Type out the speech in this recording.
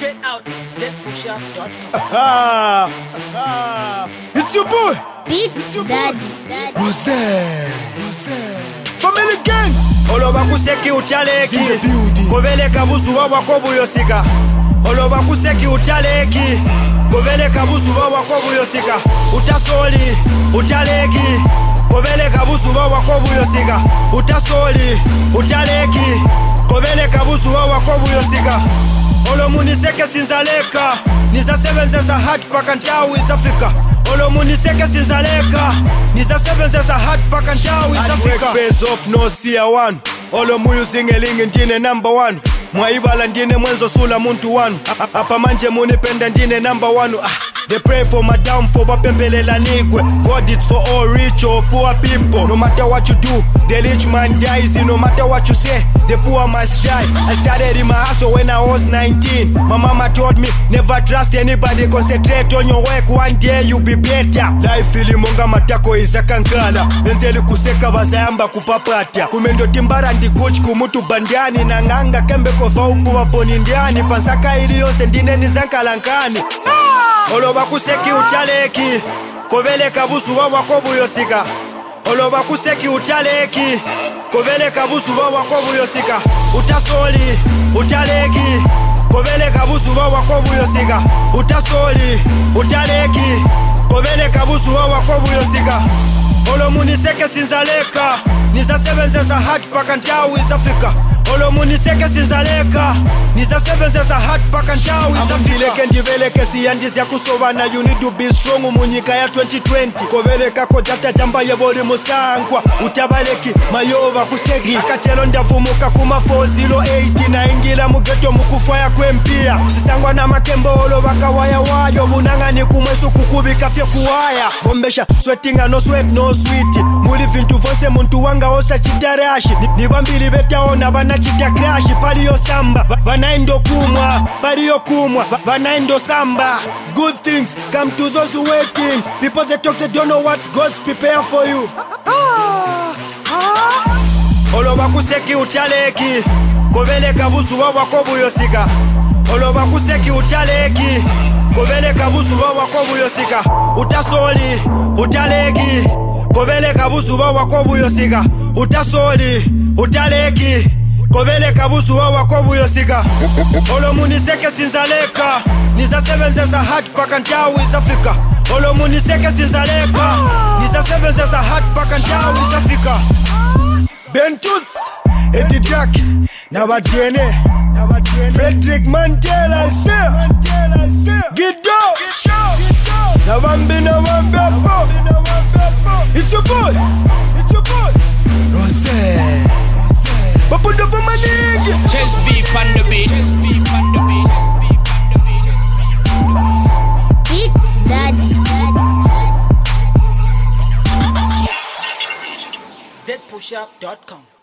Check out zpushup.com. It's your boy, Beat Daddy. Rose. Family gang. Oloba kuseki utaleki In the building. Kovele kabuzu wawa kobu yosika. Oloba kuseki utaleki Kovele kabuzu wawa kobu yosika. Utasoli, utaleki Kovele kabuzu wawa kobu yosika. Utasoli, utaleki Kovele kabuzu wawa kobu yosika. Olo muniseke sinzaleka Nizasebenzesa hard paka ntawu izafika. Olo muniseke sinzaleka Nizasebenzesa hard paka ntawu izafika. Pays off no see one. Olo muyu singelingi ndine number one. Mwaibala ndine mwenzo sula muntu wanu. Apa manje munipenda ndine number one. They pray for my downfall, bapembelela nigwe. God it's for all rich or poor people. No matter what you do, the rich man dies. No matter what you say, the poor must die. I started in my hustle when I was 19. My mama told me, never trust anybody, concentrate on your work, one day you'll be better. Life ilimonga matako izakankala. Benzeli kuseka bazayamba kupapata. Kumendo timbara ndi Gucci kumutu bandiani. Na nganga kembe kofa upu waponi ndiani. Pansaka ili yose ndine nizakalankani. Oloba kuseki utaleki Kovele kabusu wawa kobu yosika. Oloba kuseki utaleki Kovele kabusu wawa kobu yosika. Utasoli, utaleki Kovele kabusu wawa kobu yosika. Utasoli, utaleki Kovele kabusu wawa kobu yosika. Olo muniseke sinzaleka Nizasebenzesa hard paka ntawu izafika. Olo muniseke sinzaleka Nizasebenzesa hard paka ntawu izafika. Ambileke ndiveleke siyandizya kusobana. You need to be strong munyika ya 2020. Koveleka kodata jamba yeboli musangwa. Utabaleki mayoba kusegi. Akachelo ndavumuka kuma 408. Na ingila mugeto mukufaya kwempia. Sisangwa na makembo olo wakawaya wayo. Munangani kumwesu kukubika fye kuwaya. Bombesha sweating no sweat no sweet. Muli vintu vose muntu wanga osa chitarashi. Nibambili betaona bana chita crash. Paliyo samba Banaindo kumwa, pariyo kumwa, banaindo samba. Good things come to those who waiting. People that talk, they don't know what God's prepare for you. Oloba kuseki utaleki Kovele kabusu wawa kobu yosika. Oloba kuseki utaleki Kovele kabusu wawa kobu yosika. Utasoli, utaleki Kovele kabusu wawa kobu yosika. Utasoli, utaleki Kovele kabusu wawa kobu yosika. Olo muniseke sinzaleka Nizasebenzesa hard paka ntawu izafika. Olo muniseke sinzaleka Nizasebenzesa hard paka ntawu izafika. Bentus, Eddie Duck, Nabadene, Frederick Mandela, sir. Gido, Navambi, It's your boy, Rose. Babuda for my nigga. Just be on the beat. Beat Daddy. zpushup.com.